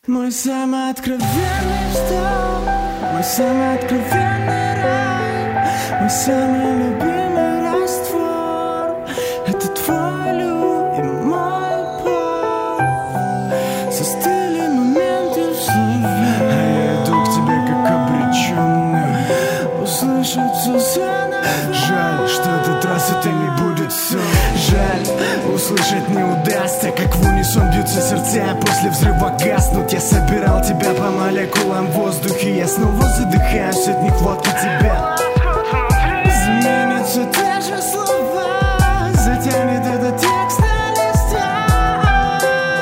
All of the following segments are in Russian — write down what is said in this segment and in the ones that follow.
Мой самый откровенный вздох, мой самый откровенный рай, мой самый любимый раствор. Это твой любимый пол. Застыли моменты в слове, а я иду к тебе как обреченный. Услышать все заново. Жаль, что этот раз это не будет сон. Жаль, услышать не удастся, как в унисон бьются сердца, а после взрыва гаснут. Я собирал тебя по молекулам в воздухе, я снова задыхаюсь от нехватки тебя. Изменятся те же слова, затянет этот текст на листах.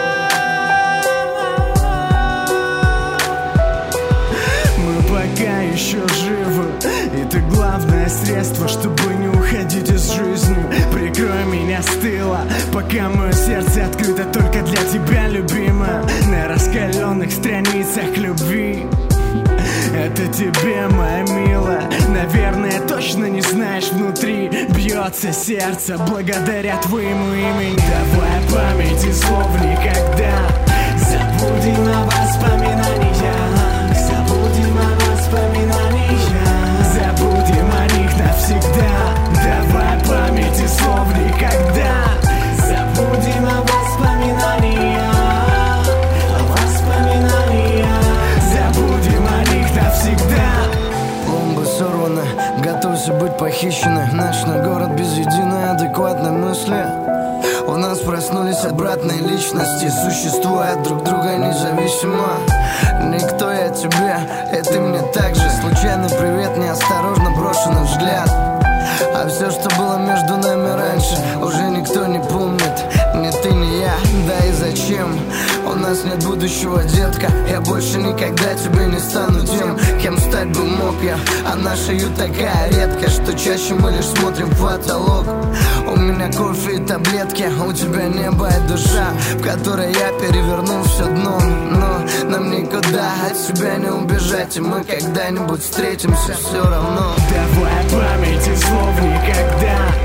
Мы пока еще живы, и ты главное средство, чтобы не уходить из жизни. Прикрой меня с тыла, пока мое сердце открыто только для тебя, любимая. На раскаленных страницах любви. Это тебе, моя милая. Наверное, точно не знаешь, внутри бьется сердце благодаря твоему имени. Давай памяти слов никогда. Забудем о воспоминаниях, забудем о воспоминаниях, забудем о них навсегда. Давай памяти слов никогда. Забудем о воспоминаниях, о воспоминаниях, забудем о них навсегда. Бомбы сорваны, готовься быть похищены. Ночной город без единой адекватной мысли. У нас проснулись обратные личности, существуя друг друга независимо. Никто я тебе, и ты мне так же. Случайный привет, неосторожно брошенный взгляд. А все, что было между нами раньше, уже никто не помнит. Ни ты, ни я, да и зачем? У нас нет будущего, детка. Я больше никогда тебе не стану тем, кем стать бы мог я. А наша ю такая редкая, что чаще мы лишь смотрим в потолок. У меня кофе и таблетки, у тебя небо и душа, в которой я перевернул все дном. Но нам никуда от себя не убежать, и мы когда-нибудь встретимся все равно. Давай памяти слов никогда.